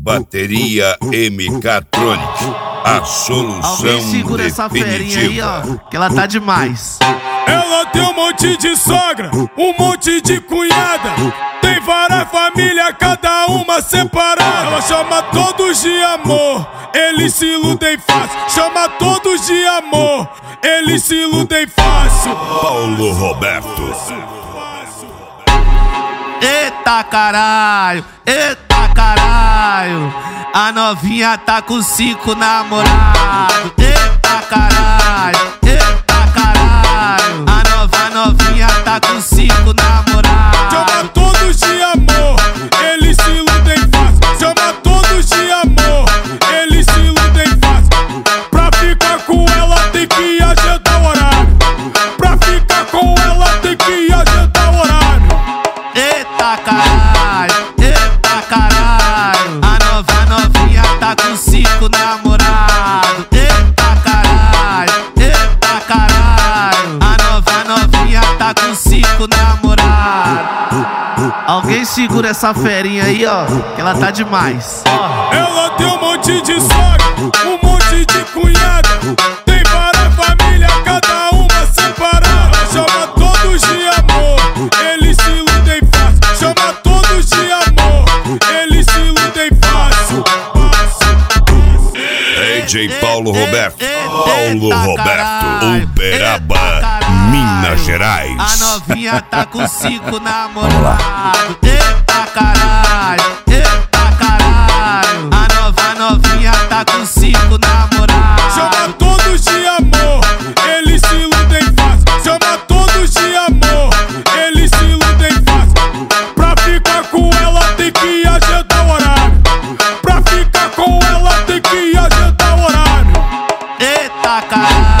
Bateria MK-Tronic, a solução Alguém segura essa ferinha aí, ó, que ela tá demais. Ela tem um monte de sogra, um monte de cunhada, tem várias famílias, cada uma separada. Ela chama todos de amor, eles se iludem fácil. Chama todos de amor, eles se iludem fácil. Paulo Roberto. Eita caralho, eita caralho, a novinha tá com 5 namorados. Eita caralho, eita caralho, a novinha tá com 5 namorados. Chama todos de amor, eles se iludem fácil. Chama todos de amor, eles se iludem fácil. Pra ficar com ela tem que agendar o horário. Pra ficar com ela tem que agendar o horário. Eita caralho, a novinha tá com 5 namorados. Eita caralho, a novinha tá com 5 namorados. Alguém segura essa ferinha aí, ó, que ela tá demais. Ela tem um monte de sogra, um monte de cunhada, tem várias famílias, cada uma separada. Ela chama todos de amor, eles se iludem fácil. Chama todos de amor, eles se iludem fácil. DJ Paulo Roberto, Uberaba, Minas Gerais. A novinha tá com 5 namorados. Eita caralho, a novinha tá com 5 namorados. Chama todos de amor, eles se iludem fácil. Chama todos de amor, eles se iludem fácil. Pra ficar com ela tem que agendar o horário. Pra ficar com ela tem que agendar o horário. Eita caralho.